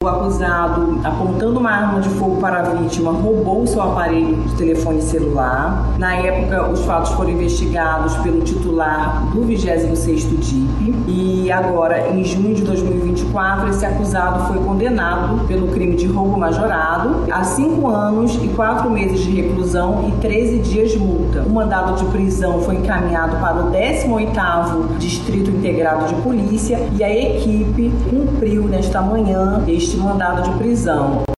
O acusado, apontando uma arma de fogo para a vítima, roubou seu aparelho de telefone celular. Na época, os fatos foram investigados pelo titular do 26º DIP e agora, em junho de 2024, esse acusado foi condenado pelo crime de roubo majorado a 5 anos e 4 meses de reclusão e 13 dias de multa. O mandado de prisão foi encaminhado para o 18º Distrito Integrado de Polícia e a equipe cumpriu nesta manhã este mandado de prisão.